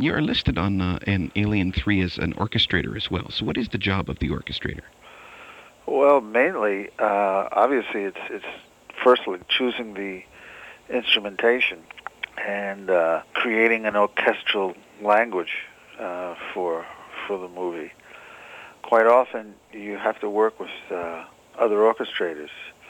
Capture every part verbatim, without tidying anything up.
You're listed on uh, in Alien three as an orchestrator as well. So what is the job of the orchestrator? Well, mainly, uh, obviously, it's it's firstly choosing the instrumentation and uh, creating an orchestral language uh, for for the movie. Quite often, you have to work with uh, other orchestrators.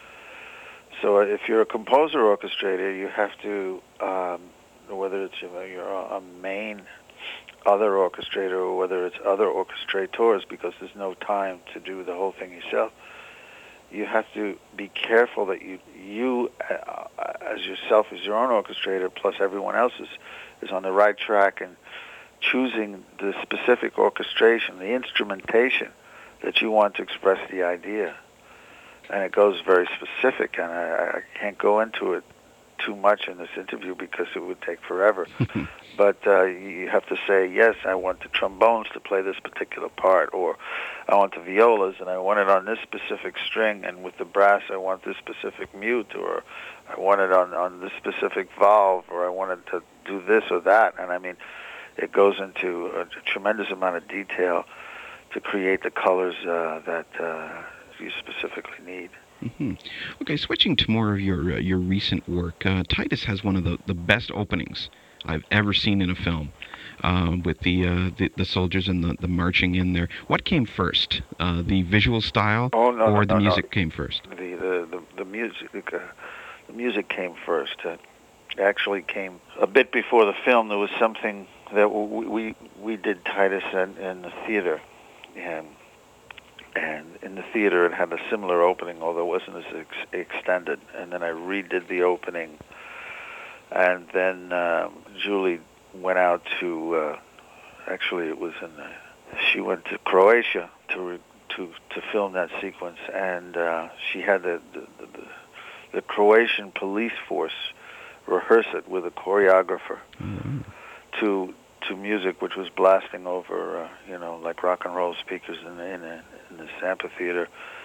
So if you're a composer orchestrator, you have to, um, whether it's you know, you're a main other orchestrator or whether it's other orchestrators, because there's no time to do the whole thing yourself, you have to be careful that you, you uh, as yourself, as your own orchestrator, plus everyone else is, is on the right track and choosing the specific orchestration, the instrumentation that you want to express the idea. And it goes very specific, and I, I can't go into it too much in this interview because it would take forever. But uh, you have to say, yes, I want the trombones to play this particular part, or I want the violas, and I want it on this specific string, and with the brass, I want this specific mute, or I want it on, on this specific valve, or I want it to do this or that. And I mean, it goes into a, a tremendous amount of detail to create the colors uh, that uh, you specifically need. Mm-hmm. Okay, switching to more of your uh, your recent work, uh, Titus has one of the, the best openings I've ever seen in a film, uh, with the, uh, the the soldiers and the, the marching in there. What came first, uh, the visual style, oh, no, or no, the no, music no. came first? The the the, the music uh, the music came first. Uh, it actually came a bit before the film. There was something that we we, we did Titus in, in the theater, and. And in the theater, it had a similar opening, although it wasn't as ex- extended. And then I redid the opening. And then um, Julie went out to, uh, actually it was in, uh, she went to Croatia to re- to to film that sequence. And uh, she had the the, the the Croatian police force rehearse it with a choreographer Mm-hmm. to to music which was blasting over, uh, you know, like rock and roll speakers in the, in, a, in this amphitheater.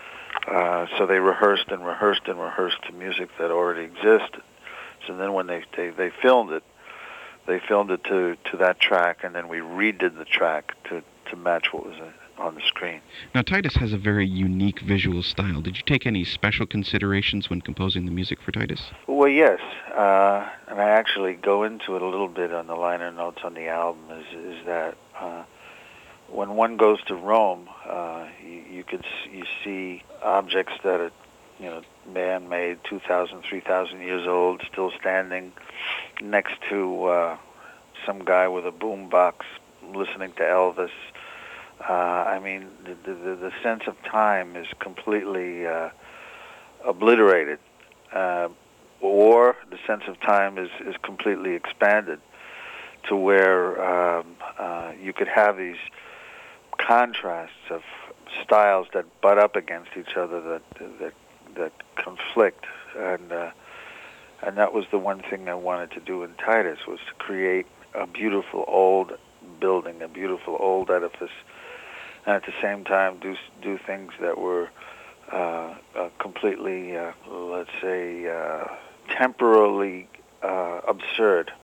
Uh, so they rehearsed and rehearsed and rehearsed to music that already existed. So then when they, they, they filmed it, they filmed it to, to that track, and then we redid the track to, to match what was on the screen. Now, Titus has a very unique visual style. Did you take any special considerations when composing the music for Titus? Well, yes, uh, and I actually go into it a little bit on the liner notes on the album, is, is that uh, when one goes to Rome, uh, you, you could you see objects that are, you know, man-made, two thousand, three thousand years old, still standing next to uh, some guy with a boombox listening to Elvis. Uh, I mean, the, the, the sense of time is completely uh, obliterated, uh, or the sense of time is, is completely expanded to where um, uh, you could have these contrasts of styles that butt up against each other, that that that conflict, and uh, and that was the one thing I wanted to do in Titus, was to create a beautiful old building, a beautiful old edifice, and at the same time do do things that were uh, uh, completely, uh, let's say, uh, temporarily uh, absurd.